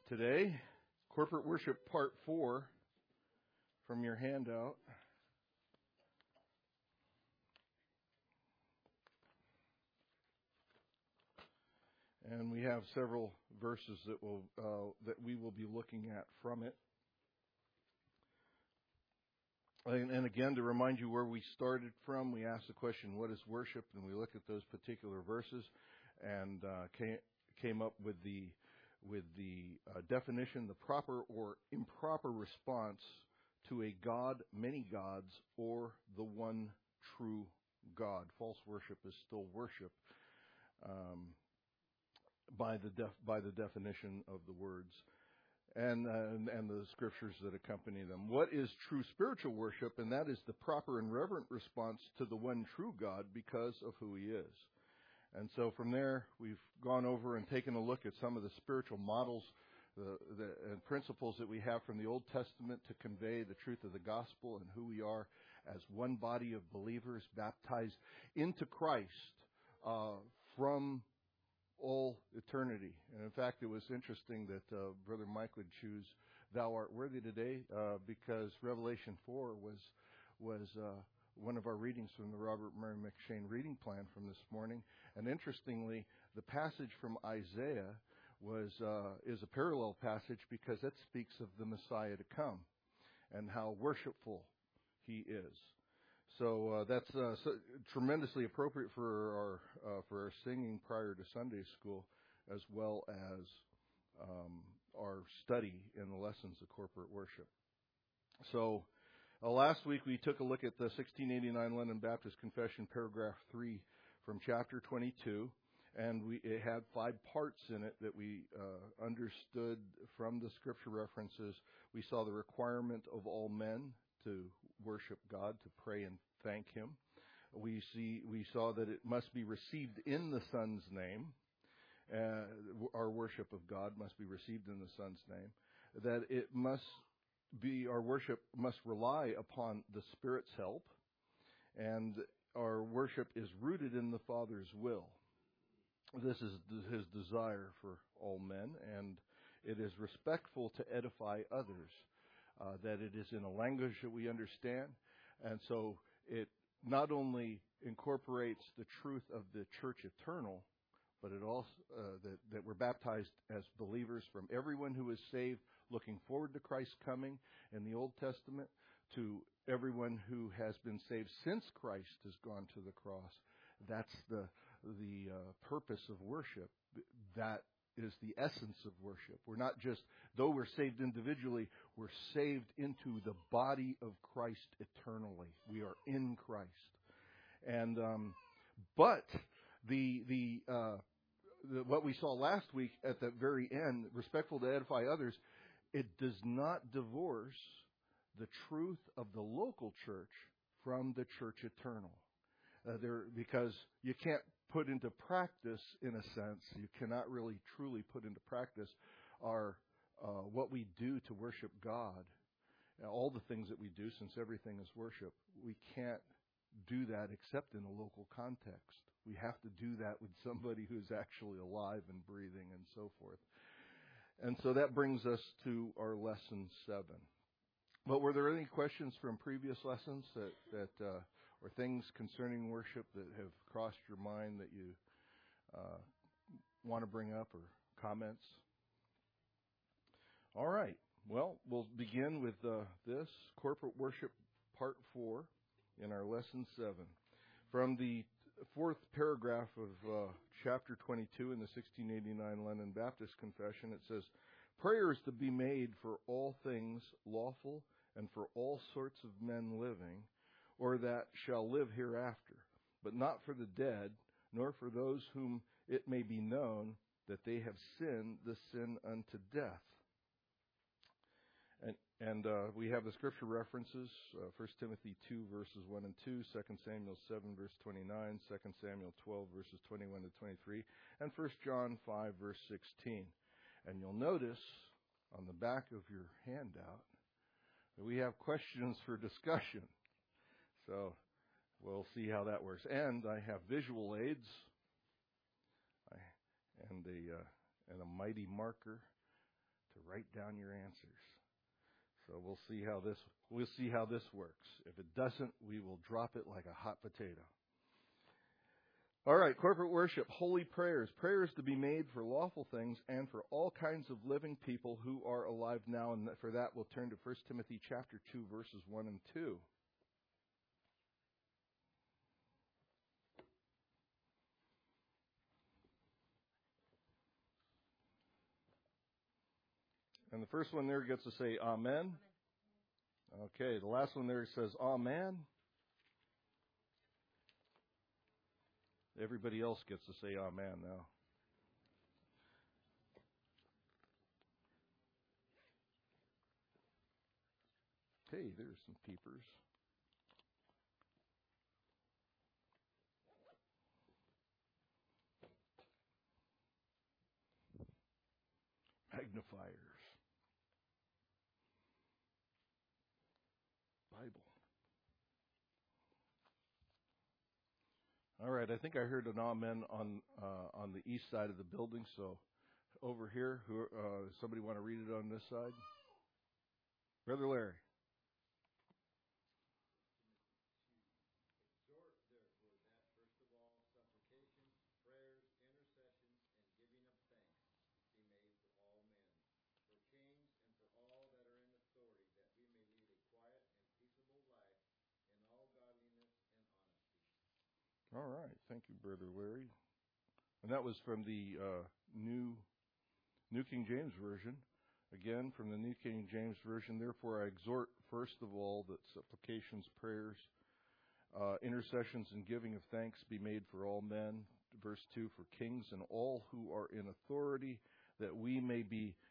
today. Corporate Worship Part 4 from your handout. And we have several verses that we will be looking at from it. And again, to remind you where we started from, we asked the question, what is worship? And we looked at those particular verses and came up with the definition, the proper or improper response to a God, many gods, or the one true God. False worship is still worship by the definition of the words and the scriptures that accompany them. What is true spiritual worship? And that is the proper and reverent response to the one true God because of who He is. And so from there, we've gone over and taken a look at some of the spiritual models and principles that we have from the Old Testament to convey the truth of the gospel and who we are as one body of believers baptized into Christ from all eternity. And in fact, it was interesting that Brother Mike would choose "Thou art worthy" today because Revelation 4 was one of our readings from the Robert Murray McShane reading plan from this morning. And interestingly, the passage from Isaiah is a parallel passage because it speaks of the Messiah to come and how worshipful He is. So that's tremendously appropriate for our singing prior to Sunday school, as well as our study in the lessons of corporate worship. So last week we took a look at the 1689 London Baptist Confession, paragraph 3 from chapter 22, and it had 5 parts in it that we understood from the scripture references. We saw the requirement of all men to worship God, to pray and thank Him. We saw that it must be received in the Son's name. Our worship of God must be received in the Son's name. That our worship must rely upon the Spirit's help, and our worship is rooted in the Father's will. This is His desire for all men, and it is respectful to edify others. That it is in a language that we understand, and so it not only incorporates the truth of the church eternal, but it also that we're baptized as believers from everyone who is saved, looking forward to Christ's coming in the Old Testament, to everyone who has been saved since Christ has gone to the cross. That's the purpose of worship. That is the essence of worship. We're not just, though we're saved individually, we're saved into the body of Christ eternally. We are in Christ. And but what we saw last week at the very end, respectful to edify others, it does not divorce the truth of the local church from the church eternal. Because you can't put into practice, in a sense, you cannot really truly put into practice what we do to worship God. All the things that we do, since everything is worship, we can't do that except in a local context. We have to do that with somebody who's actually alive and breathing and so forth. And so that brings us to our lesson 7. But were there any questions from previous lessons that or things concerning worship that have crossed your mind that you want to bring up, or comments? All right. Well, we'll begin with this corporate worship part 4 in our lesson 7. From the 4th paragraph of chapter 22 in the 1689 London Baptist Confession, it says, "Prayer is to be made for all things lawful and for all sorts of men living, or that shall live hereafter, but not for the dead, nor for those whom it may be known that they have sinned the sin unto death." And we have the scripture references, 1 Timothy 2, verses 1 and 2, 2 Samuel 7, verse 29, 2 Samuel 12, verses 21 to 23, and 1 John 5, verse 16. And you'll notice on the back of your handout that we have questions for discussion. So we'll see how that works. And I have visual aids and a mighty marker to write down your answers. So we'll see how this works. If it doesn't, we will drop it like a hot potato. All right, corporate worship, holy prayers. Prayers to be made for lawful things and for all kinds of living people who are alive now. And for that, we'll turn to 1 Timothy chapter 2, verses 1 and 2. And the first one there gets to say amen. Okay, the last one there says amen. Everybody else gets to say amen now. Hey, there's some peepers. Magnifiers. Bible. All right, I think I heard an amen on the east side of the building. So over here, somebody want to read it on this side? Brother Larry. All right. Thank you, Brother Larry. And that was from the New King James Version. Again, from the New King James Version. Therefore, I exhort, first of all, that supplications, prayers, intercessions, and giving of thanks be made for all men. Verse 2, for kings and all who are in authority, that we may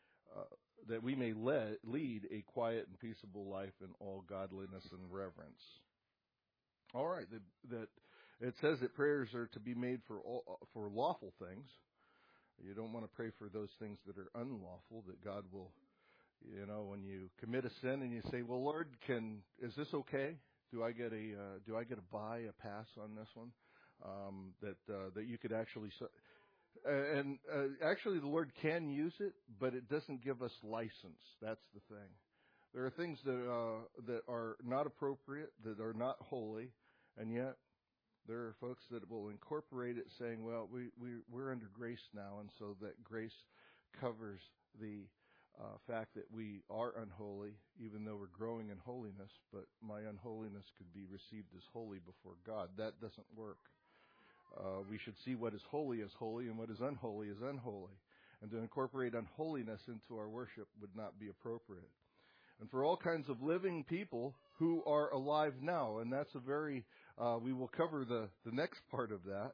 lead a quiet and peaceable life in all godliness and reverence. All right. That it says that prayers are to be made for lawful things. You don't want to pray for those things that are unlawful, that God will, when you commit a sin and you say, well, Lord, is this okay? Do I get a pass on this one? That you could actually, actually the Lord can use it, but it doesn't give us license. That's the thing. There are things that are not appropriate, that are not holy, and yet there are folks that will incorporate it, saying, well, we're under grace now, and so that grace covers the fact that we are unholy, even though we're growing in holiness, but my unholiness could be received as holy before God. That doesn't work. We should see what is holy as holy and what is unholy as unholy. And to incorporate unholiness into our worship would not be appropriate. And for all kinds of living people who are alive now, and that's a very, we will cover the next part of that,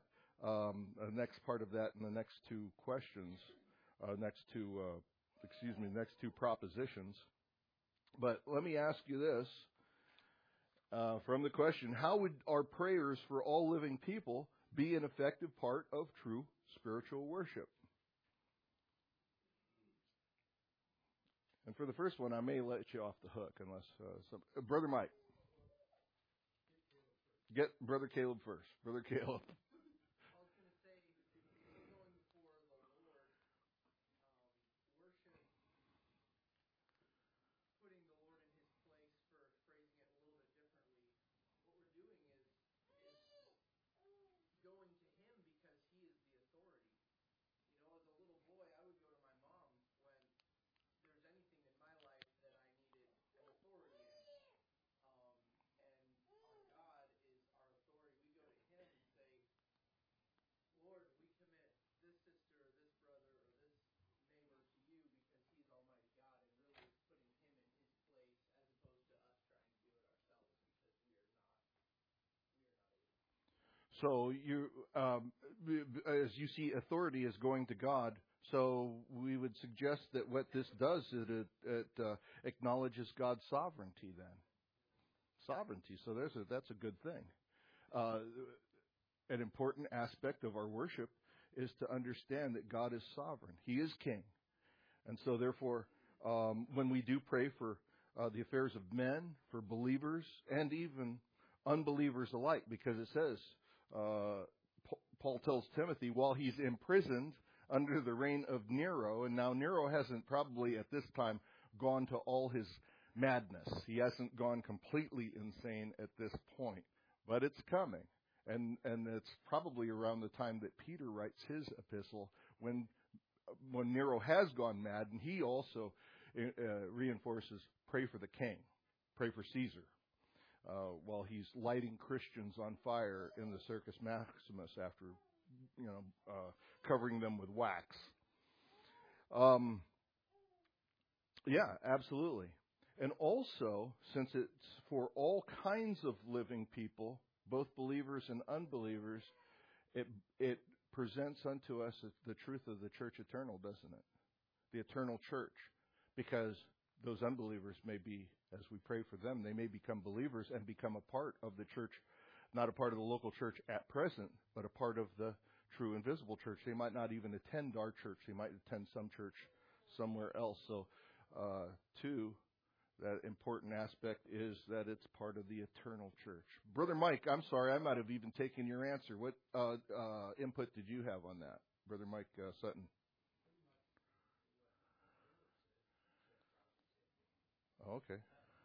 in the next two questions, next two propositions. But let me ask you this, from the question, how would our prayers for all living people be an effective part of true spiritual worship? And for the first one, I may let you off the hook unless Brother Mike. Get Brother Caleb first. Brother Caleb. I was going to say, going before the Lord, worship, putting the Lord in His place, for phrasing it a little bit differently. What we're doing is going to Him because He is the authority. As a little boy, I would go to my mom when there's anything in my life that I needed an authority in. And our God is our authority. We go to Him and say, Lord, we commit this sister or this brother or this neighbor to you because He's Almighty God, and really it's putting Him in His place as opposed to us trying to do it ourselves because we are not able. So you, as you see, authority is going to God. So we would suggest that what this does is it acknowledges God's sovereignty. Then sovereignty. So that's a good thing. An important aspect of our worship is to understand that God is sovereign. He is King, and so therefore, when we do pray for the affairs of men, for believers, and even unbelievers alike, because it says. Paul tells Timothy, while he's imprisoned under the reign of Nero. And now Nero hasn't probably at this time gone to all his madness. He hasn't gone completely insane at this point, but it's coming. And it's probably around the time that Peter writes his epistle when Nero has gone mad, and he also reinforces, pray for the king, pray for Caesar, while he's lighting Christians on fire in the Circus Maximus after, covering them with wax. Yeah, absolutely. And also, since it's for all kinds of living people, both believers and unbelievers, it presents unto us the truth of the church eternal, doesn't it? The eternal church. Because those unbelievers may be, as we pray for them, they may become believers and become a part of the church, not a part of the local church at present, but a part of the true and visible church. They might not even attend our church. They might attend some church somewhere else. So, too, that important aspect is that it's part of the eternal church. Brother Mike, I'm sorry, I might have even taken your answer. What input did you have on that, Brother Mike Sutton? Oh, okay.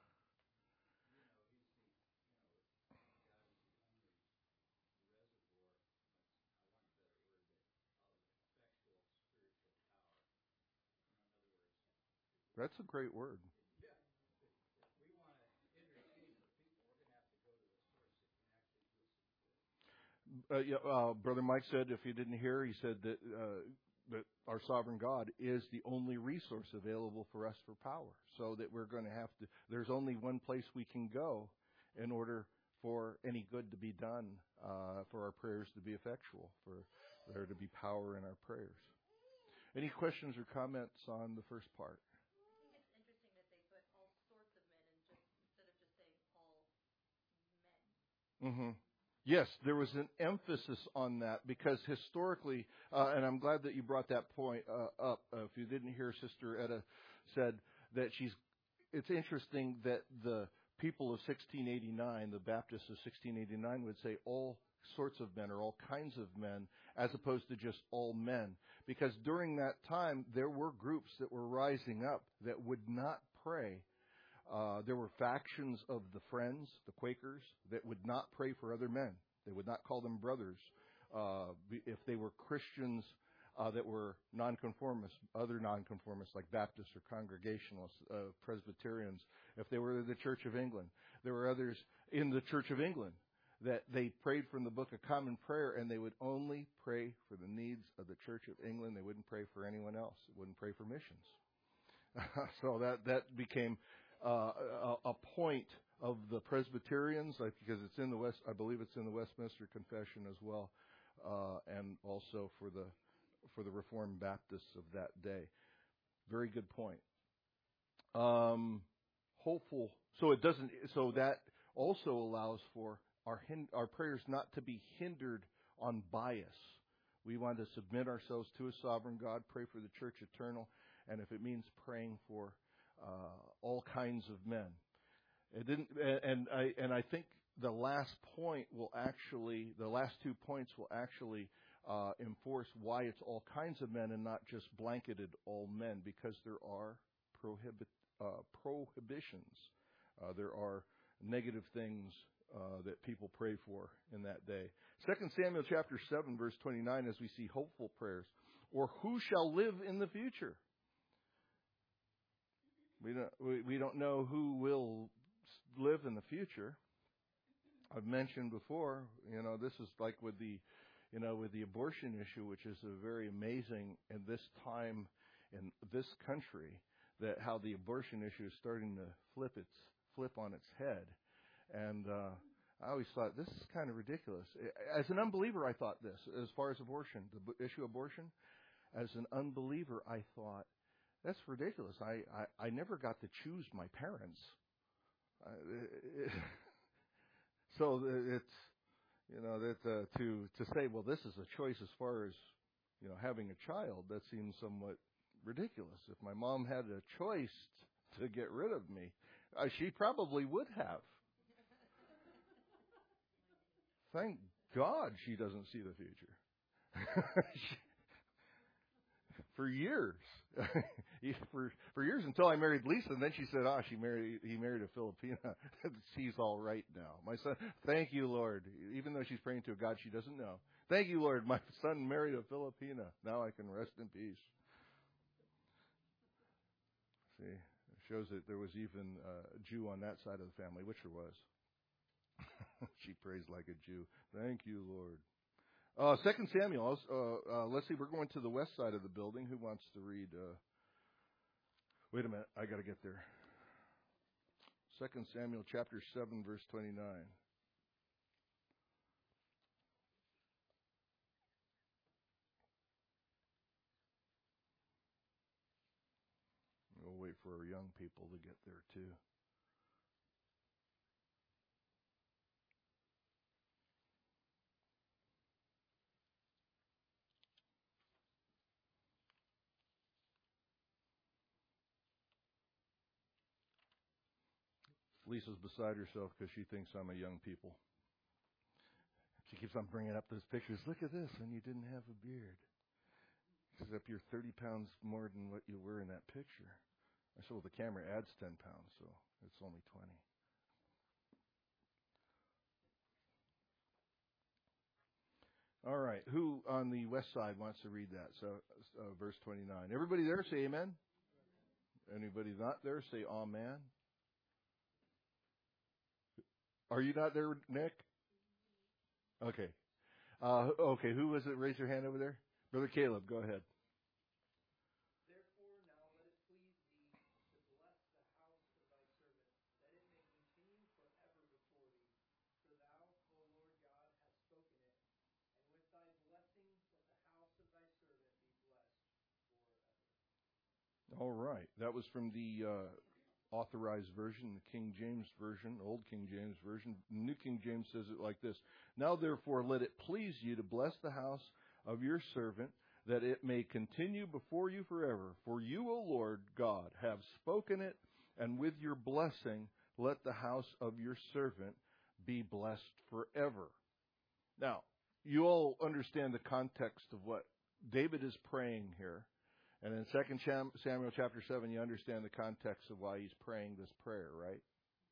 That's a great word. Brother Mike said, if you didn't hear, he said that our sovereign God is the only resource available for us for power. So that we're going to have to, there's only one place we can go in order for any good to be done, for our prayers to be effectual, for there to be power in our prayers. Any questions or comments on the first part? Mm-hmm. Yes, there was an emphasis on that because historically, and I'm glad that you brought that point up. If you didn't hear, Sister Etta said that it's interesting that the people of 1689, the Baptists of 1689, would say all sorts of men or all kinds of men as opposed to just all men. Because during that time, there were groups that were rising up that would not pray. There were factions of the Friends, the Quakers, that would not pray for other men. They would not call them brothers. If they were Christians that were nonconformists, other nonconformists like Baptists or Congregationalists, Presbyterians, if they were the Church of England. There were others in the Church of England that they prayed from the Book of Common Prayer, and they would only pray for the needs of the Church of England. They wouldn't pray for anyone else. They wouldn't pray for missions. So that became a point of the Presbyterians, because it's in the West. I believe it's in the Westminster Confession as well, and also for the Reformed Baptists of that day. Very good point. Hopeful. So it doesn't. So that also allows for our prayers not to be hindered on bias. We want to submit ourselves to a sovereign God, pray for the church eternal, and if it means praying for all kinds of men. It didn't, and I think the last point will actually, the last 2 points will actually enforce why it's all kinds of men and not just blanketed all men, because there are prohibitions. There are negative things that people pray for in that day. 2 Samuel chapter 7, verse 29, as we see hopeful prayers, or who shall live in the future? We don't know who will live in the future. I've mentioned before, this is like with the abortion issue, which is a very amazing in this time in this country, that how the abortion issue is starting to flip on its head. And I always thought, this is kind of ridiculous. As an unbeliever, I thought this, as far as abortion, the issue of abortion. As an unbeliever, I thought, that's ridiculous. I never got to choose my parents. So it's, to say, well, this is a choice as far as, having a child, that seems somewhat ridiculous. If my mom had a choice to get rid of me, she probably would have. Thank God she doesn't see the future. for years. for years until I married Lisa, and then she said, he married a Filipina. She's all right now. My son, thank you, Lord. Even though she's praying to a God she doesn't know. Thank you, Lord. My son married a Filipina. Now I can rest in peace. See, it shows that there was even a Jew on that side of the family, which there was. She prays like a Jew. Thank you, Lord. 2 Samuel, let's see, we're going to the west side of the building. Who wants to read? Wait a minute, I got to get there. 2 Samuel chapter 7, verse 29. We'll wait for our young people to get there too. Lisa's beside herself because she thinks I'm a young people. She keeps on bringing up those pictures. Look at this, and you didn't have a beard. Except you're 30 pounds more than what you were in that picture. I said, well, the camera adds 10 pounds, so it's only 20. All right. Who on the west side wants to read that? So, verse 29. Everybody there, say amen. Anybody not there, say amen. Are you not there, Nick? Okay. Okay, who was it? Raise your hand over there. Brother Caleb, go ahead. Therefore, now let it please thee to bless the house of thy servant, that it may continue forever before thee. For thou, O Lord God, hast spoken it, and with thy blessing let the house of thy servant be blessed forever. All right. That was from the Authorized Version, the King James Version, Old King James Version. New King James says it like this. Now therefore let it please you to bless the house of your servant, that it may continue before you forever. For you, O Lord God, have spoken it, and with your blessing let the house of your servant be blessed forever. Now, you all understand the context of what David is praying here. And in 2 Samuel chapter 7, you understand the context of why he's praying this prayer, right?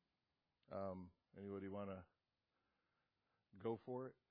Anybody want to go for it?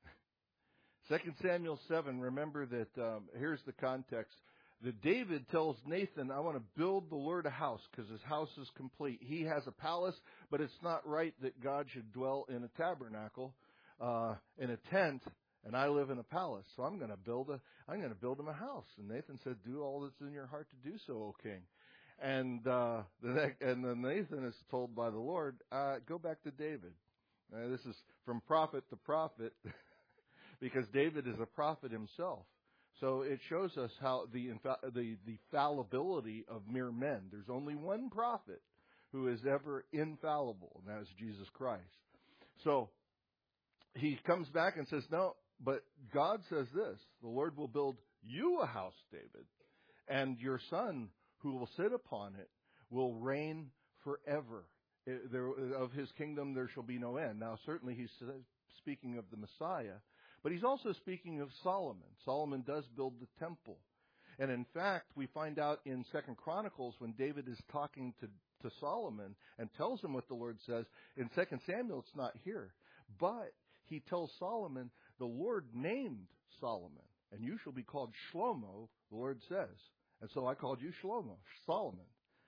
2 Samuel 7, remember that here's the context. That David tells Nathan, I want to build the Lord a house because his house is complete. He has a palace, but it's not right that God should dwell in a tabernacle, in a tent, and I live in a palace. So I'm going to build him a house. And Nathan said, do all that's in your heart to do so, O king. And then Nathan is told by the Lord, go back to David. This is from prophet to prophet because David is a prophet himself. So it shows us how the fallibility of mere men. There's only one prophet who is ever infallible, and that is Jesus Christ. So he comes back and says, no, but God says this, the Lord will build you a house, David, and your son who will sit upon it will reign forever. Of his kingdom there shall be no end. Now certainly he's speaking of the Messiah, but he's also speaking of Solomon. Solomon does build the temple. And in fact, we find out in 2 Chronicles when David is talking to Solomon and tells him what the Lord says. In 2 Samuel, it's not here. But he tells Solomon, the Lord named Solomon, and you shall be called Shlomo, the Lord says. And so I called you Shlomo, Solomon.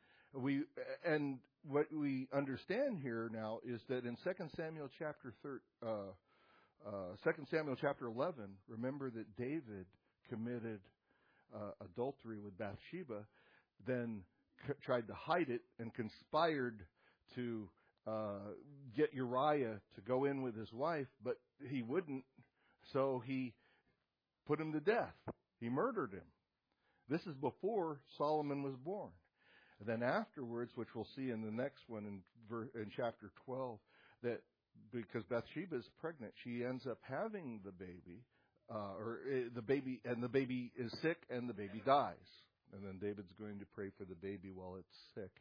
And what we understand here now is that in 2 Samuel chapter 11, remember that David committed adultery with Bathsheba, then tried to hide it and conspired to get Uriah to go in with his wife, but he wouldn't, so he put him to death. He murdered him. This is before Solomon was born. And then afterwards, which we'll see in the next one in chapter 12, that because Bathsheba is pregnant, she ends up having the baby, and the baby is sick, and the baby dies. And then David's going to pray for the baby while it's sick.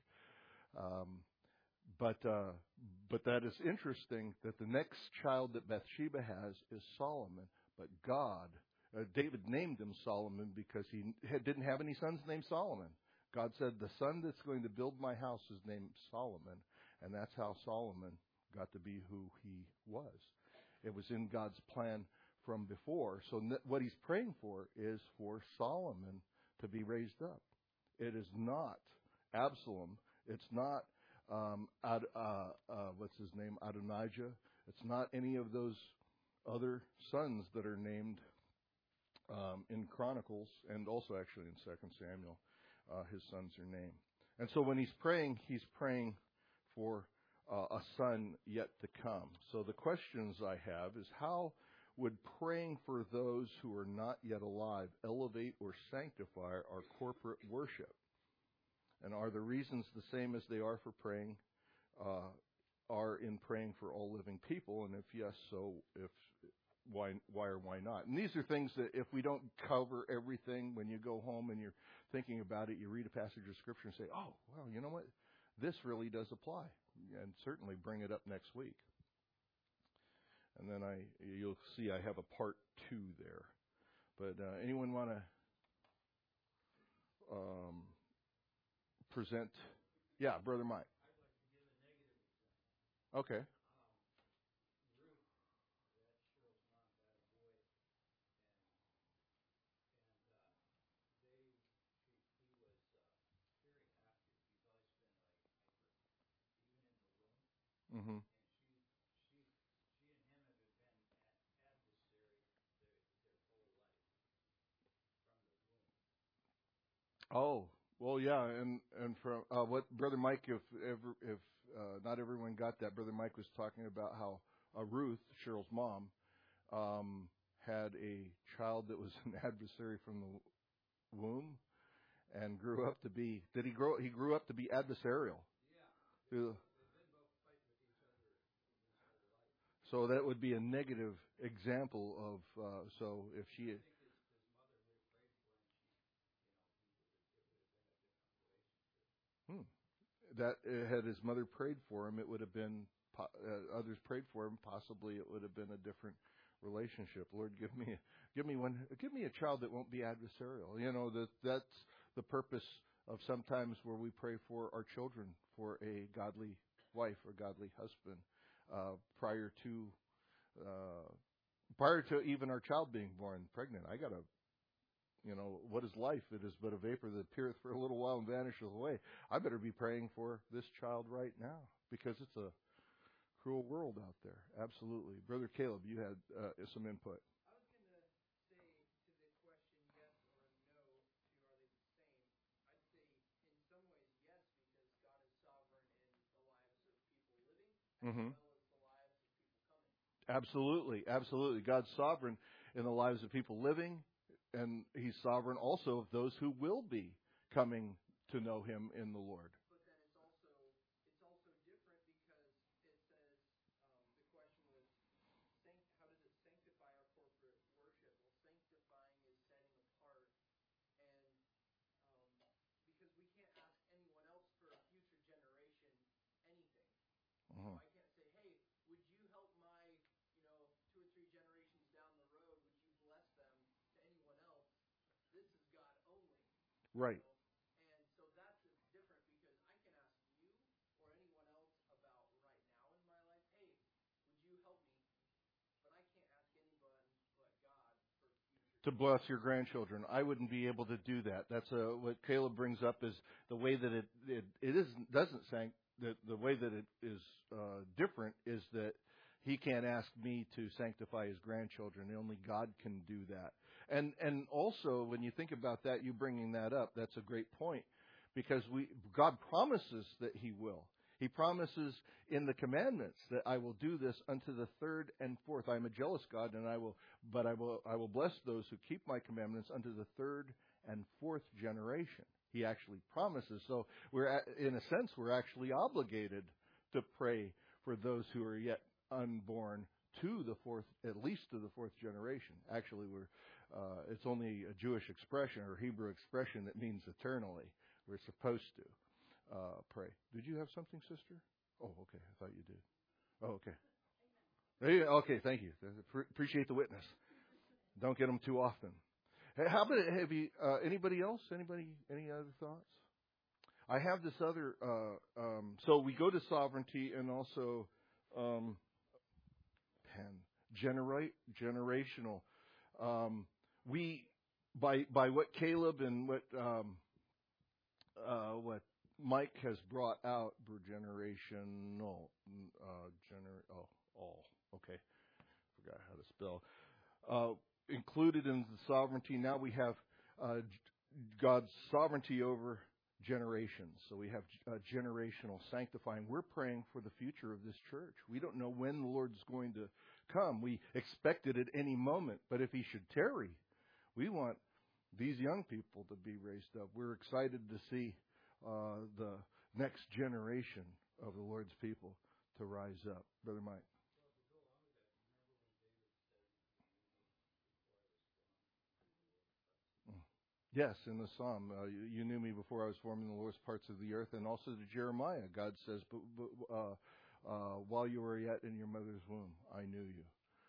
But that is interesting that the next child that Bathsheba has is Solomon, but God David named him Solomon because he didn't have any sons named Solomon. God said, the son that's going to build my house is named Solomon. And that's how Solomon got to be who he was. It was in God's plan from before. So what he's praying for is for Solomon to be raised up. It is not Absalom. It's not what's his name, Adonijah. It's not any of those other sons that are named in Chronicles, and also actually in 2 Samuel. His sons are named. And so when he's praying for a son yet to come. So the questions I have is, how would praying for those who are not yet alive elevate or sanctify our corporate worship? And are the reasons the same as they are for praying, are in praying for all living people? And if yes, so why or why not? And these are things that if we don't cover everything, when you go home and you're thinking about it, you read a passage of Scripture and say, oh, well, you know what? This really does apply. And certainly bring it up next week. And then you'll see I have a part 2 there. But anyone want to present? Yeah, Brother Mike. I'd like to give a negative example. Okay. Ruth, that Cheryl's mom, had a boy, and he was very active. He's always been like hyper, even in the womb. Mm-hmm. And she and him have been adversary their whole life from the womb. Oh, well, yeah, and from what Brother Mike, if not everyone got that, Brother Mike was talking about how Ruth, Cheryl's mom, had a child that was an adversary from the womb, and grew up to be. Did he grow? He grew up to be adversarial. Yeah. Yeah. They've been both fighting with each other his whole life. So that would be a negative example of. So if she. I think his mother would have prayed for him. It would have been a different relationship. That had his mother prayed for him, it would have been. Others prayed for him. Possibly it would have been a different relationship. Lord, give me a child that won't be adversarial. You know, that's the purpose of sometimes where we pray for our children for a godly wife or godly husband prior to even our child being born pregnant. I gotta. You know, what is life? It is but a vapor that appeareth for a little while and vanisheth away. I better be praying for this child right now because it's a cruel world out there. Absolutely. Brother Caleb, you had some input. I was going to say to the question yes or no to are they the same, I'd say in some ways yes, because God is sovereign in the lives of people living as Mm-hmm. well as the lives of people coming. Absolutely. Absolutely. God's sovereign in the lives of people living, and He's sovereign also of those who will be coming to know Him in the Lord. But then it's also different because it says the question was how does it sanctify our corporate worship? Well, sanctifying is setting apart, and because we can't ask anyone else for a future generation anything. Mm-hmm. So I can't say, hey, would you help my 2 or 3 generations down the road? Would you bless them to anyone else? This is God only. Right. And so that's different because I can ask you or anyone else about right now in my life, hey, would you help me? But I can't ask anyone but God for future. To bless your grandchildren. I wouldn't be able to do that. That's what Caleb brings up is the way that it doesn't sank. The way that it is different is that he can't ask me to sanctify his grandchildren. Only God can do that. And also, when you think about that, you bringing that up, that's a great point, because God promises that He will. He promises in the commandments that I will do this unto the third and fourth. I am a jealous God, and I will bless those who keep my commandments unto the third and fourth generation. He actually promises. So in a sense, we're actually obligated to pray for those who are yet unborn to the fourth, at least to the fourth generation. Actually, it's only a Jewish expression or Hebrew expression that means eternally. We're supposed to pray. Did you have something, sister? Oh, okay. I thought you did. Oh, okay. Okay, thank you. Appreciate the witness. Don't get them too often. Hey, how about have you? Anybody else? Any other thoughts? I have this other. So we go to sovereignty and also generational. We by what Caleb and what Mike has brought out, generational. Okay, forgot how to spell. Included in the sovereignty. Now we have God's sovereignty over generations. So we have generational sanctifying. We're praying for the future of this church. We don't know when the Lord's going to come. We expect it at any moment. But if He should tarry, we want these young people to be raised up. We're excited to see the next generation of the Lord's people to rise up. Brother Mike. Yes, in the Psalm, you knew me before I was formed in the lowest parts of the earth, and also to Jeremiah, God says, while you were yet in your mother's womb, I knew you.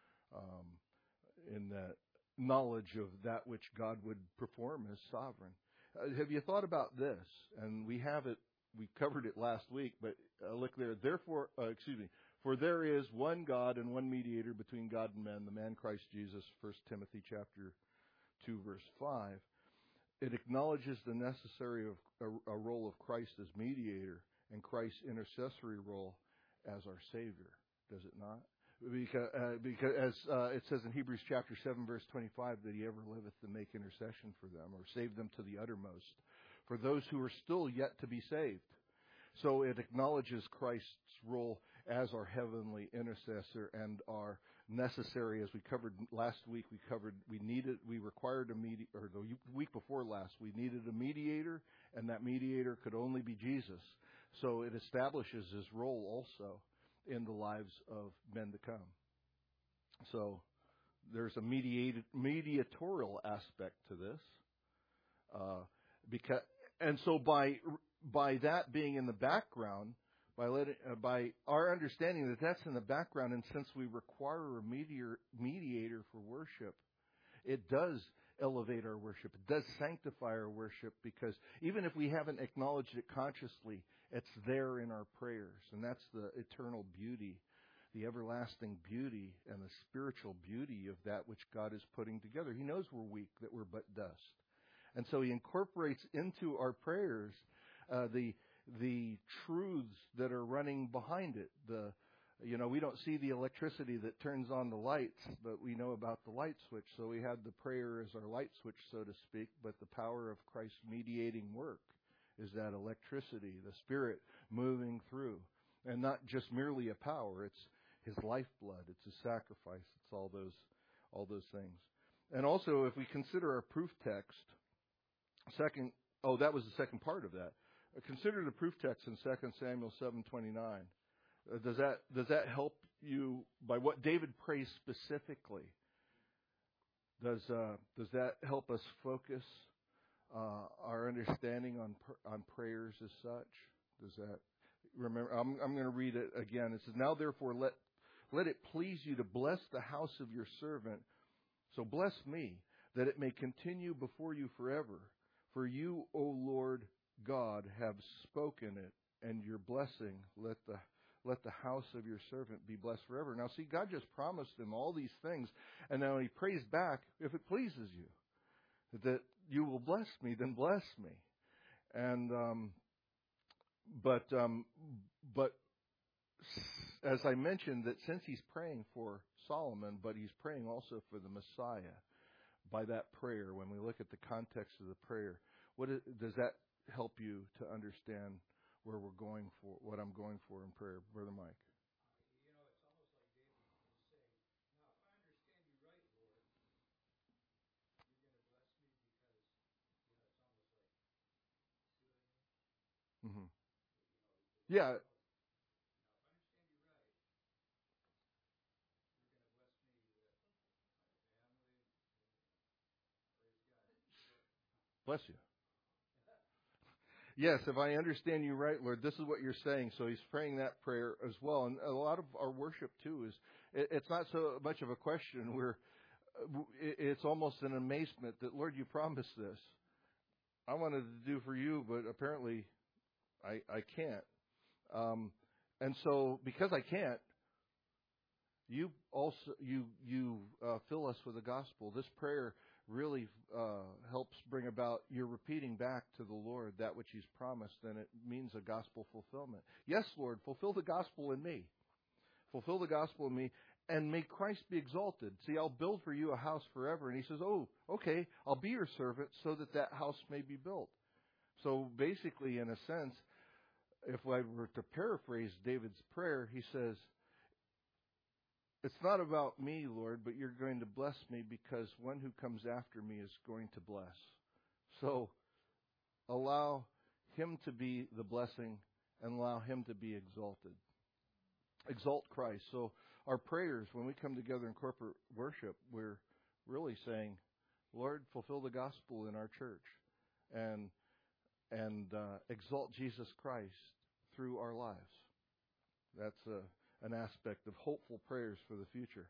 In that knowledge of that which God would perform as sovereign. Have you thought about this? And we covered it last week, but look there. For there is one God and one mediator between God and men, the man Christ Jesus, 1 Timothy chapter 2, verse 5. It acknowledges the necessary of a role of Christ as mediator and Christ's intercessory role as our Savior. Does it not? Because as it says in Hebrews chapter 7, verse 25, that He ever liveth to make intercession for them or save them to the uttermost, for those who are still yet to be saved. So it acknowledges Christ's role as our heavenly intercessor and our necessary, as we covered last week. We required a mediator, or the week before last, we needed a mediator, and that mediator could only be Jesus. So it establishes His role also in the lives of men to come. So there's a mediatorial aspect to this. So by that being in the background, by our understanding that that's in the background, and since we require a mediator for worship, it does elevate our worship. It does sanctify our worship, because even if we haven't acknowledged it consciously, it's there in our prayers. And that's the eternal beauty, the everlasting beauty, and the spiritual beauty of that which God is putting together. He knows we're weak, that we're but dust. And so He incorporates into our prayers the truths that are running behind it. We don't see the electricity that turns on the lights, but we know about the light switch. So we have the prayer as our light switch, so to speak, but the power of Christ's mediating work is that electricity, the Spirit moving through. And not just merely a power, it's His lifeblood, it's His sacrifice, it's all those things. And also, if we consider our proof text, that was the second part of that. Consider the proof text in 2 Samuel 7:29. Does that help you by what David prays specifically? Does that help us focus our understanding on prayers as such? Does that remember? I'm going to read it again. It says, "Now therefore let it please you to bless the house of your servant. So bless me, that it may continue before you forever. For you, O Lord God, have spoken it, and your blessing let the house of your servant be blessed forever." Now see, God just promised him all these things, and now He prays back, "If it pleases you that you will bless me, then bless me." And but as I mentioned, that since He's praying for Solomon, but He's praying also for the Messiah by that prayer, when we look at the context of the prayer, does that help you to understand where we're going for, what I'm going for in prayer, Brother Mike? It's almost like David is saying, now if I understand you right, Lord, you're going to bless me because, it's almost like, see what I mean? Mm-hmm. Yeah. Now, if I understand you right, you're going to bless me with my family. Praise God. Bless you. Yes, if I understand you right, Lord, this is what you're saying. So He's praying that prayer as well. And a lot of our worship, too, it's not so much of a question. it's almost an amazement that, Lord, you promised this. I wanted to do for you, but apparently I can't. And so because I can't, you also fill us with the gospel. This prayer really helps bring about your repeating back to the Lord that which He's promised, and it means a gospel fulfillment. Yes, Lord, fulfill the gospel in me. Fulfill the gospel in me, and may Christ be exalted. See, I'll build for you a house forever. And He says, oh, okay, I'll be your servant so that that house may be built. So basically, in a sense, if I were to paraphrase David's prayer, he says, it's not about me, Lord, but you're going to bless me because one who comes after me is going to bless. So allow Him to be the blessing and allow Him to be exalted. Exalt Christ. So our prayers, when we come together in corporate worship, we're really saying, Lord, fulfill the gospel in our church and exalt Jesus Christ through our lives. That's an aspect of hopeful prayers for the future.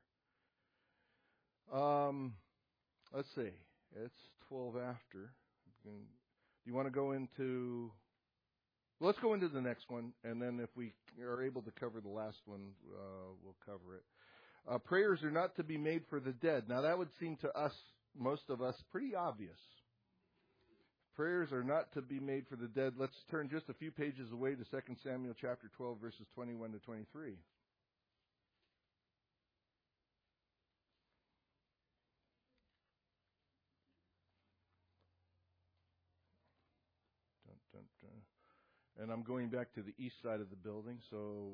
Let's see. It's 12 after. Do you want to go into... Let's go into the next one, and then if we are able to cover the last one, we'll cover it. Prayers are not to be made for the dead. Now, that would seem to us, most of us, pretty obvious. Prayers are not to be made for the dead. Let's turn just a few pages away to 2 Samuel chapter 12, verses 21 to 23. Dun, dun, dun. And I'm going back to the east side of the building, so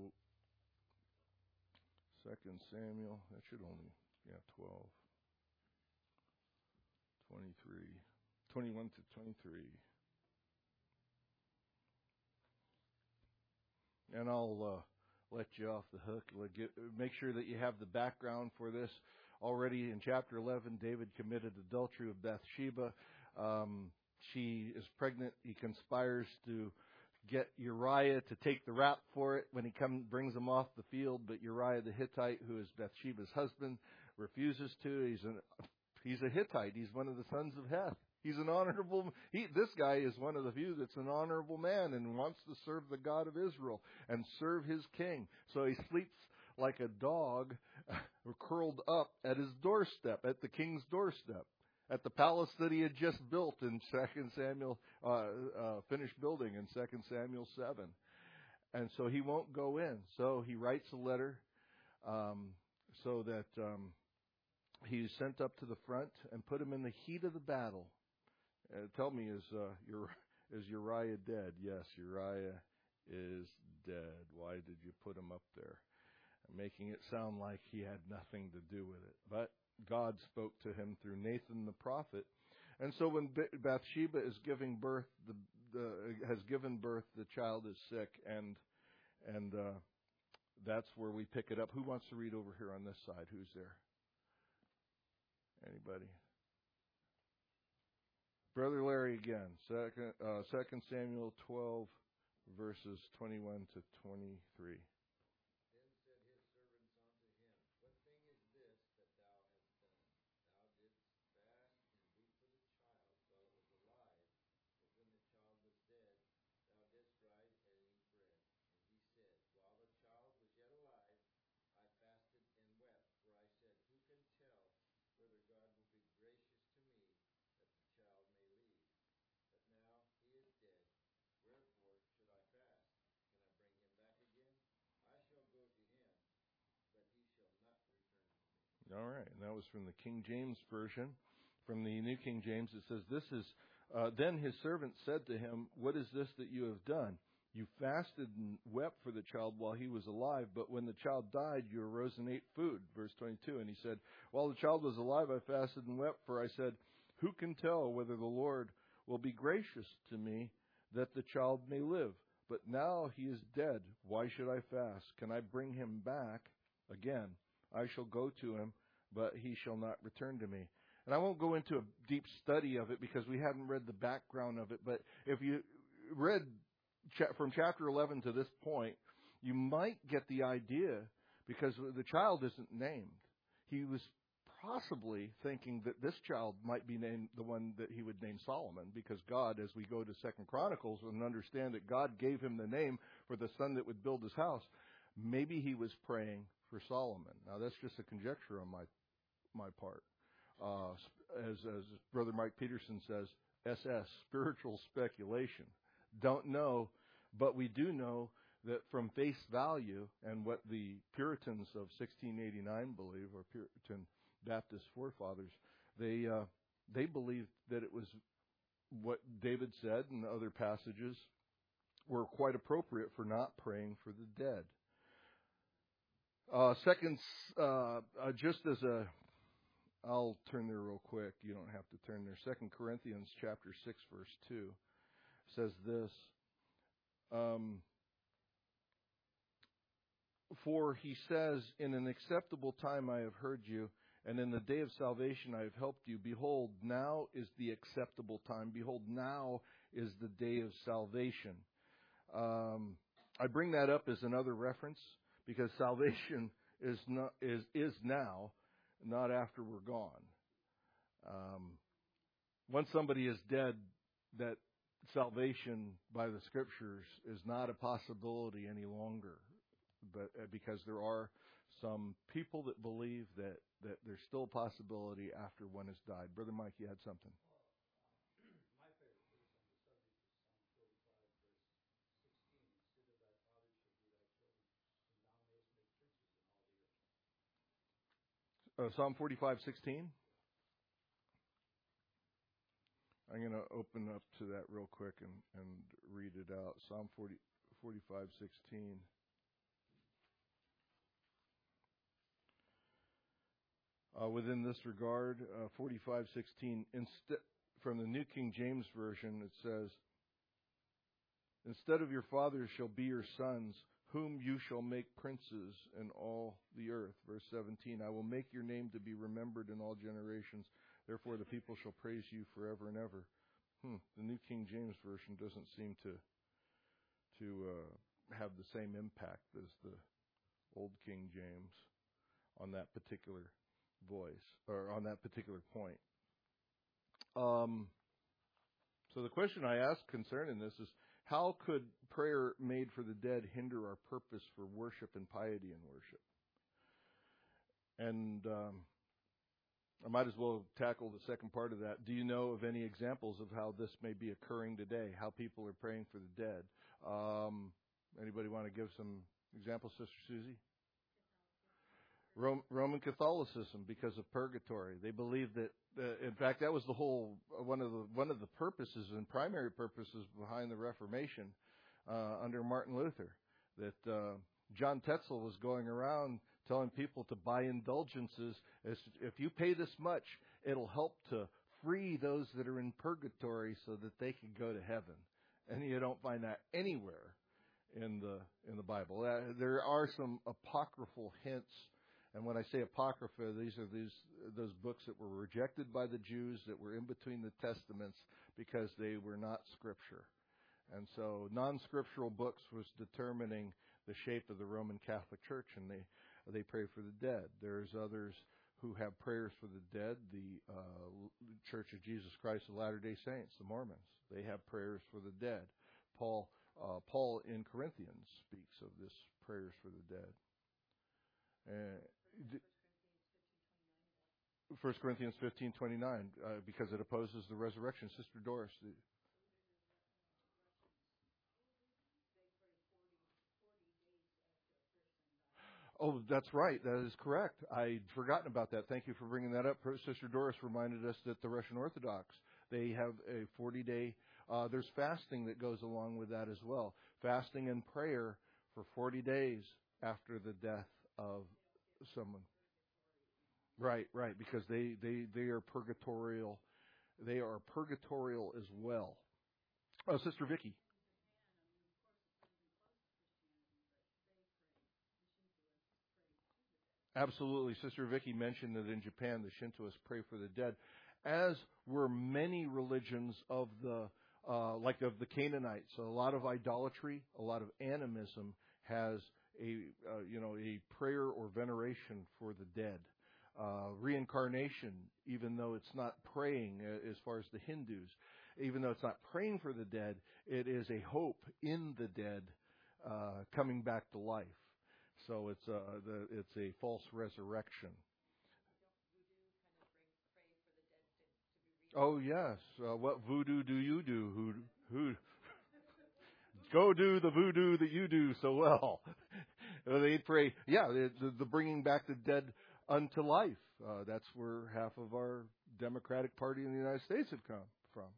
2 Samuel, that should only, 12, 23, 21 to 23. And I'll let you off the hook. Make sure that you have the background for this. Already in chapter 11, David committed adultery with Bathsheba. She is pregnant. He conspires to get Uriah to take the rap for it when he brings him off the field. But Uriah the Hittite, who is Bathsheba's husband, refuses to. He's a Hittite. He's one of the sons of Heth. He's an honorable. This guy is one of the few that's an honorable man and wants to serve the God of Israel and serve his king. So he sleeps like a dog, curled up at his doorstep, at the king's doorstep, at the palace that he had just built in 2 Samuel, finished building in 2 Samuel 7. And so he won't go in. So he writes a letter so that he's sent up to the front and put him in the heat of the battle. Tell me, is Uriah dead? Yes, Uriah is dead. Why did you put him up there? Making it sound like he had nothing to do with it. But God spoke to him through Nathan the prophet. And so when Bathsheba is giving birth, has given birth, the child is sick, and that's where we pick it up. Who wants to read over here on this side? Who's there? Anybody? Brother Larry again. 2 Samuel 12, verses 21 to 23. All right, and that was from the King James Version. From the New King James, it says, then his servant said to him, what is this that you have done? You fasted and wept for the child while he was alive, but when the child died, you arose and ate food. Verse 22, and he said, while the child was alive, I fasted and wept, for I said, who can tell whether the Lord will be gracious to me that the child may live? But now he is dead. Why should I fast? Can I bring him back again? I shall go to him, but he shall not return to me. And I won't go into a deep study of it because we haven't read the background of it. But if you read from chapter 11 to this point, you might get the idea because the child isn't named. He was possibly thinking that this child might be named the one that he would name Solomon, because God, as we go to 2 Chronicles and understand that God gave him the name for the son that would build his house, maybe he was praying for Solomon. Now, that's just a conjecture on my part. As Brother Mike Peterson says, SS, spiritual speculation. Don't know, but we do know that from face value, and what the Puritans of 1689 believe, or Puritan Baptist forefathers, they believed that it was what David said and other passages were quite appropriate for not praying for the dead. Second, just as I'll turn there real quick. You don't have to turn there. 2 Corinthians chapter 6, verse 2 says this. For he says, in an acceptable time I have heard you, and in the day of salvation I have helped you. Behold, now is the acceptable time. Behold, now is the day of salvation. I bring that up as another reference because salvation is now, not after we're gone. Once somebody is dead, that salvation by the Scriptures is not a possibility any longer. But because there are some people that believe that there's still a possibility after one has died. Brother Mike, you had something. My favorite verse on the subject is Psalm 45, verse 16. Instead of thy fathers shall be thy children, and thou mayest make churches in all the earth. Psalm 45:16. I'm going to open up to that real quick and read it out. Psalm 45:16. Within this regard, 45:16, from the New King James Version, it says, instead of your fathers shall be your sons, whom you shall make princes in all the earth. Verse 17, I will make your name to be remembered in all generations. Therefore the people shall praise you forever and ever. The New King James Version doesn't seem to have the same impact as the Old King James on that particular voice, or on that particular point. So the question I ask concerning this is, how could prayer made for the dead hinder our purpose for worship and piety in worship? And I might as well tackle the second part of that. Do you know of any examples of how this may be occurring today, how people are praying for the dead? Anybody want to give some examples, Sister Susie? Roman Catholicism, because of purgatory. They believe that, in fact, that was the whole one of the purposes and primary purposes behind the Reformation under Martin Luther. That John Tetzel was going around telling people to buy indulgences. As if you pay this much, it'll help to free those that are in purgatory so that they can go to heaven. And you don't find that anywhere in the Bible. There are some apocryphal hints. And when I say Apocrypha, these are those books that were rejected by the Jews, that were in between the Testaments because they were not Scripture. And so non-scriptural books was determining the shape of the Roman Catholic Church, and they pray for the dead. There's others who have prayers for the dead. The Church of Jesus Christ of Latter-day Saints, the Mormons, they have prayers for the dead. Paul in Corinthians speaks of this prayers for the dead. 1 Corinthians 15:29, because it opposes the resurrection. Sister Doris. Oh, that's right. That is correct. I'd forgotten about that. Thank you for bringing that up. Sister Doris reminded us that the Russian Orthodox, they have a 40-day, there's fasting that goes along with that as well. Fasting and prayer for 40 days after the death of someone. Right, because they are purgatorial. They are purgatorial as well. Oh, Sister Vicky. Absolutely. Sister Vicky mentioned that in Japan, the Shintoists pray for the dead, as were many religions of the Canaanites. So a lot of idolatry, a lot of animism has a prayer or veneration for the dead. reincarnation, even though it's not praying as far as the Hindus. Even though it's not praying for the dead, it is a hope in the dead coming back to life. So it's a false resurrection. Oh yes, what voodoo do you do? Who go do the voodoo that you do so well? They pray, the bringing back the dead unto life. That's where half of our Democratic Party in the United States have come from.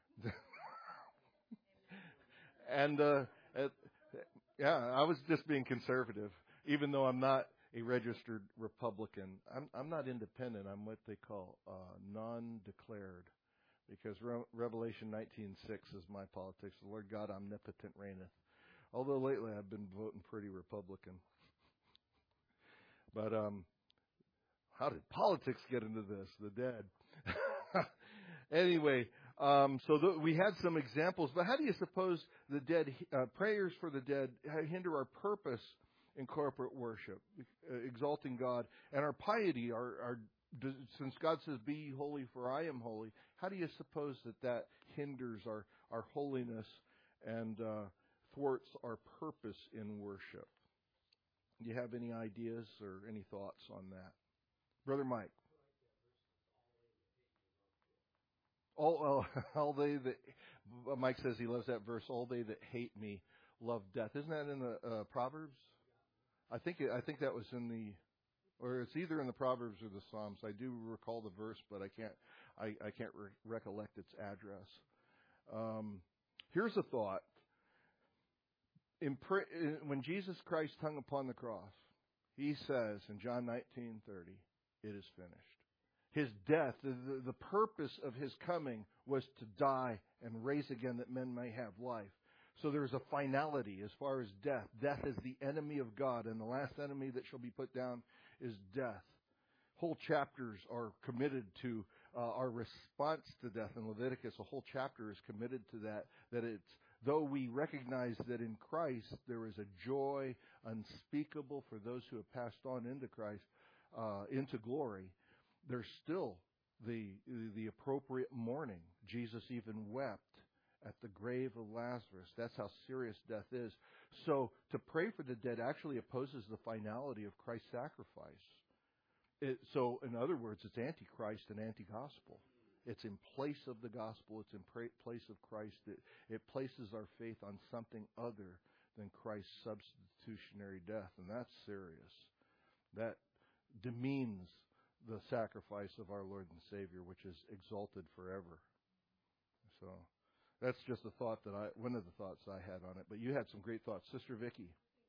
And I was just being conservative, even though I'm not a registered Republican. I'm not independent. I'm what they call non-declared, because Revelation 19:6 is my politics. The Lord God omnipotent reigneth. Although lately I've been voting pretty Republican. But how did politics get into this? The dead. Anyway, we had some examples. But how do you suppose the dead prayers for the dead hinder our purpose in corporate worship, exalting God, and our piety? Since God says, "Be ye holy, for I am holy," how do you suppose that hinders our holiness and thwarts our purpose in worship? Do you have any ideas or any thoughts on that? Brother Mike. All they that, Mike says he loves that verse, all they that hate me love death. Isn't that in the Proverbs? I think that was or it's either in the Proverbs or the Psalms. I do recall the verse, but I can't recollect its address. Here's a thought. When Jesus Christ hung upon the cross, he says in John 19:30, "It is finished." His death, the purpose of his coming was to die and raise again that men may have life. So there's a finality as far as death. Death is the enemy of God, and the last enemy that shall be put down is death. Whole chapters are committed to our response to death. In Leviticus, a whole chapter is committed to that it's, though we recognize that in Christ there is a joy unspeakable for those who have passed on into Christ, into glory, there's still the appropriate mourning. Jesus even wept at the grave of Lazarus. That's how serious death is. So to pray for the dead actually opposes the finality of Christ's sacrifice. So in other words, it's antichrist and anti-gospel. It's in place of the gospel. It's in place of Christ. It places our faith on something other than Christ's substitutionary death, and that's serious. That demeans the sacrifice of our Lord and Savior, which is exalted forever. So that's just one of the thoughts I had on it. But you had some great thoughts. Sister Vicki.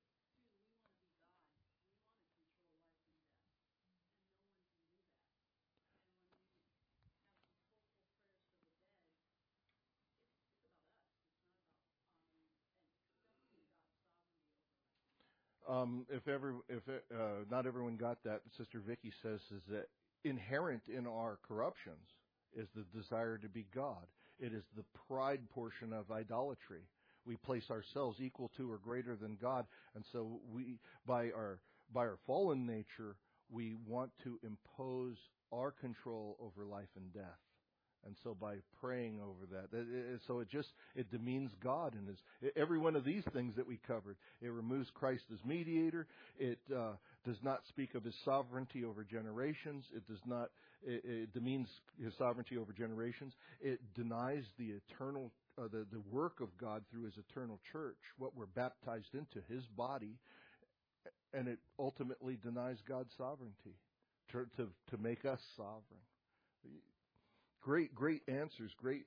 Not everyone got that, Sister Vicki says, is that inherent in our corruptions is the desire to be God. It is the pride portion of idolatry. We place ourselves equal to or greater than God, and so we, by our fallen nature, we want to impose our control over life and death. And so by praying over that, it demeans God and every one of these things that we covered. It removes Christ as mediator. It does not speak of his sovereignty over generations. It demeans his sovereignty over generations. It denies the eternal, the work of God through his eternal church, what we're baptized into, his body, and it ultimately denies God's sovereignty to make us sovereign. Great answers. Great.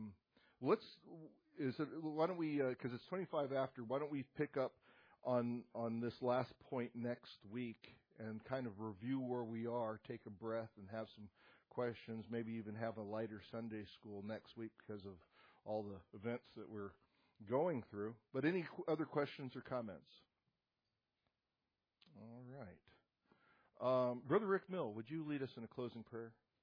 Why don't we? Because it's 25 after. Why don't we pick up on this last point next week and kind of review where we are, take a breath, and have some questions. Maybe even have a lighter Sunday school next week because of all the events that we're going through. But any other questions or comments? All right. Brother Rick Mill, would you lead us in a closing prayer?